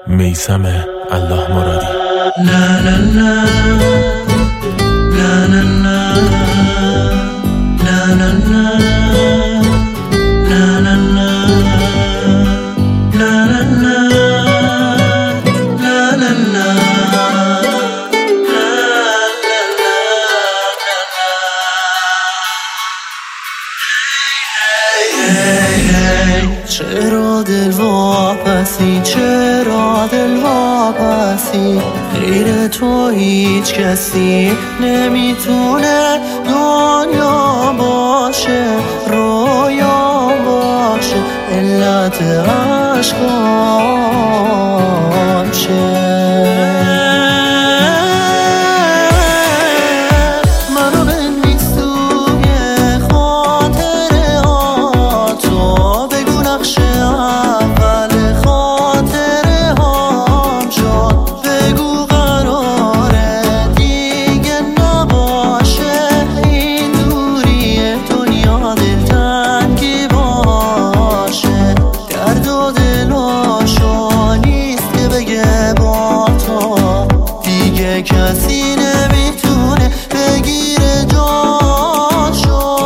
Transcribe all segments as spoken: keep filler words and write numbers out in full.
میثم الله مرادی. لا لا لا لا لا لا لا لا لا لا لا لا لا لا. چرا دل واپسی، چرا دل واپسی، غیر تو هیچ کسی نمیتونه دنیا باشه، رویا باشه، علت عشقام شه. کسی نمیتونه بگیره جاشو،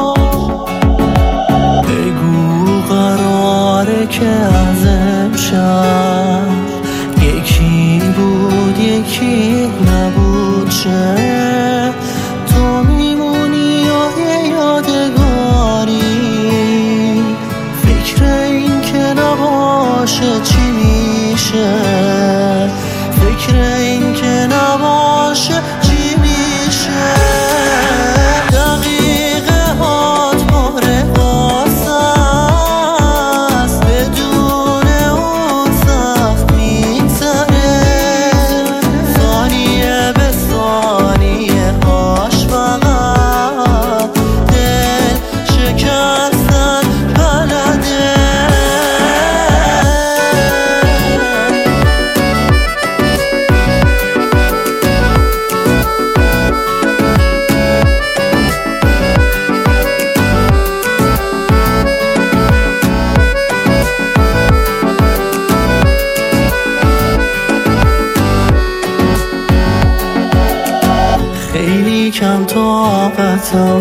بگو قراره که از امشب یکی بود یکی نبود شه، تو میمونی یا یه یادگاری، فکر این که نباشه چی میشه، فکر این که نباشه چی میشه. دقیقه هات مهره قاسه است، بدون اون سخت میگذره، ثانیه به ثانیه هاش فقط دل شکستن بلده. خیلی کم طاقتم،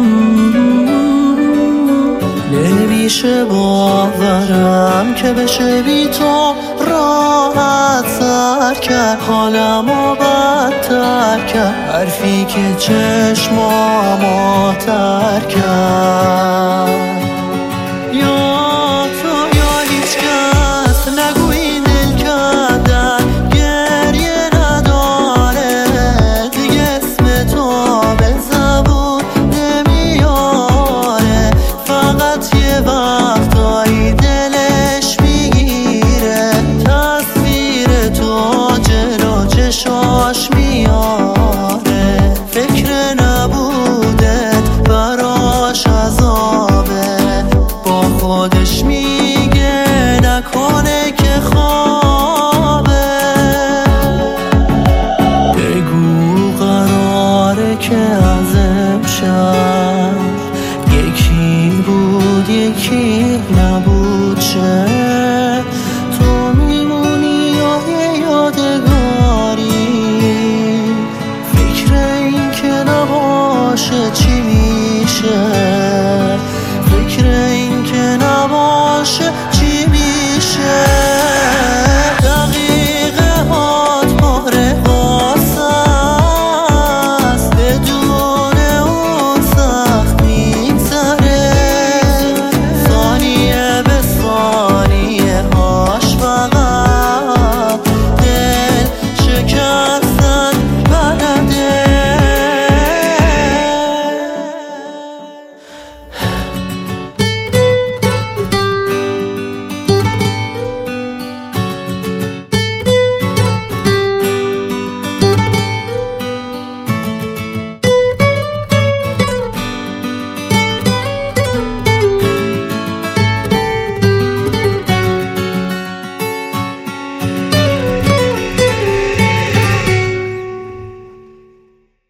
نمیشه باورم که بشه بی تو راحت سر کرد، حالمو بدتر کرد حرفی که چشمامو تر کرد.